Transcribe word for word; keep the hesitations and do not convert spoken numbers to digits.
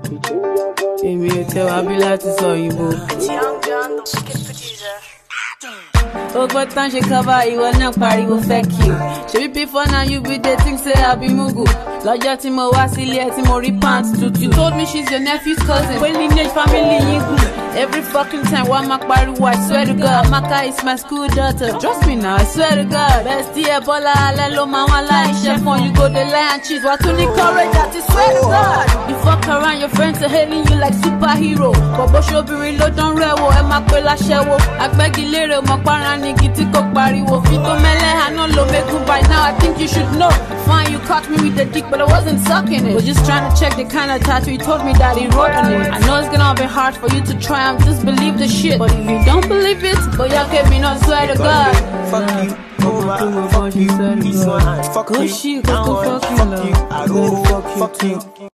Èmi ò tẹ́ wá bí láti sọ òyìnbó. Young John, the wicked producer. Ó gbọ́ tán ṣe cover ìwọ náà pariwo fake you. Ṣebí before now you be dey think say I be mugu. Lọ́jọ́ tí mo wá sílé ẹ tí mo rí pants tutu. You told me she's your nephew's cousin. When lineage family yín gùn. Every fucking time wá máa pariwo I swear to God. Amaka is my school daughter. Trust me now I swear to God. Bestie ẹ Bọ́lá alẹ́ ló máa wá láìṣẹ́ fún you go dey lie and cheat. Wà tún ní courage àti swear to God. You fuck around your friends are hailing you like superhero. Bọ̀bọ̀ ṣobìnrin ló dán rẹ̀wò ẹ máa pé láṣẹ́wó. Agbẹ́gilére mọ̀ para nìgì tí kò pariwo. Fi tó mẹ́lẹ́ àná ló mẹ́kún by now I think you should know. Fine you caught me with the dick but I wasn't sucking it. Was just trying to check the kind of tattoo he told me that he wrote on it. I know it's gonna be hard for you to try and just believe the shit. But if you don't believe it, boy y'all can me not swear to God. Fuck you, over, fuck you, this one, fuck you, fuck you, I roll, fuck you.